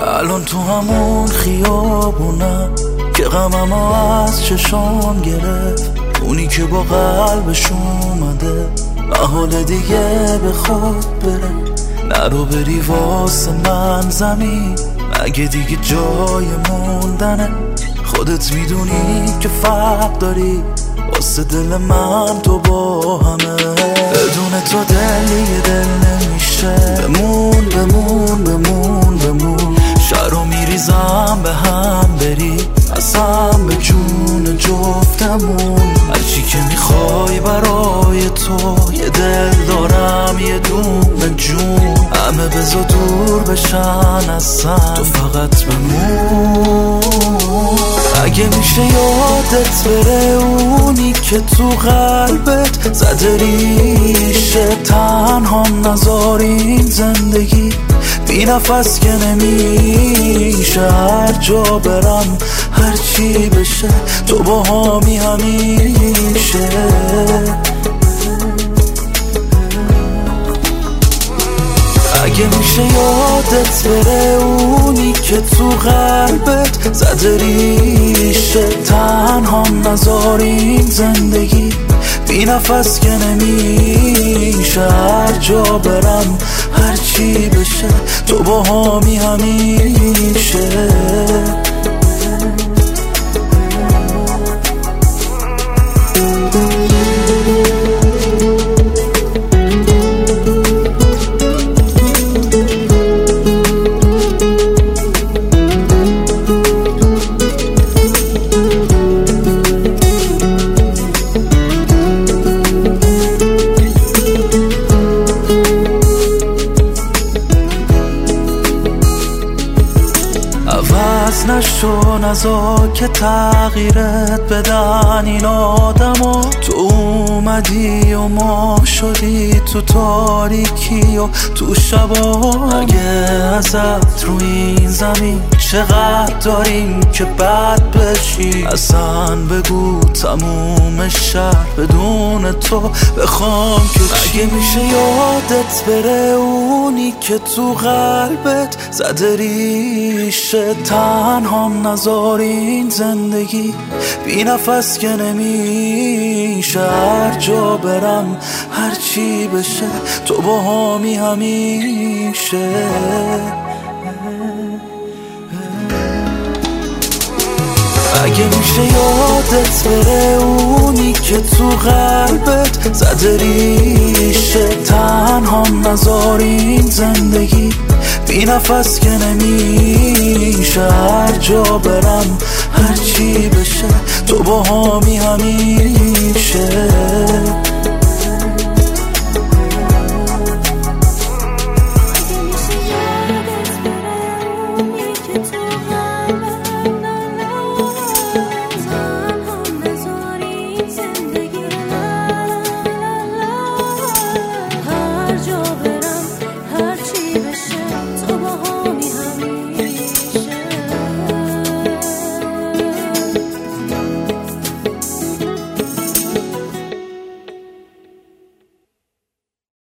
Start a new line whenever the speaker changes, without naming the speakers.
الان تو همون خیابونم که غممو از چشام گرفت، اونی که با قلبش اومده محال دیگه به خود بره. نرو بری واسه من زمین، مگه دیگه جای موندنه؟ خودت میدونی که فرق داری واسه دل من تو با همه. بدون تو دلی دل نمیشه، بمون بمون بمون بمون. شهرو میریزم به هم بری، اصلا به جون جفتمون. هرچی که میخوای برای تو، یه دل دارم یه دونه جون. همه بزا دور بشن اصلا، تو فقط بمون. اگه میشه یادت بره اونی که تو قلبت زده ریشه، تنها نذار این زندگی بی نفس که نمیشه. هر جا برم هر چی بشه تو با همی همیشه. اگه میشه یادت بره اونی که تو قلبت زده ریشه، تنها نذار این زندگی بی نفس که نمیشه. هر جا برم هر چی بشه تو با همی همیشه. عوض نشو نزا که تغییرت بدن این آدما. تو اومدی و ما شدی تو تاریکی و تو شبا. اگه ازت رو این زمین چقدر داریم که بد بشی، اصلا بگو تموم شهر بدون تو بخوام که چی. اگه میشه یادت بره اونی که تو قلبت زده ریشه، تنها نذار این زندگی بی نفس که نمیشه. هر جا برم هر چی بشه تو با همی همیشه. اگه میشه یادت بره اونی که تو قلبت زده ریشه، تنها نذار این زندگی بی نفس که نمیشه. هر جا برم هر چی بشه تو با همی همیشه.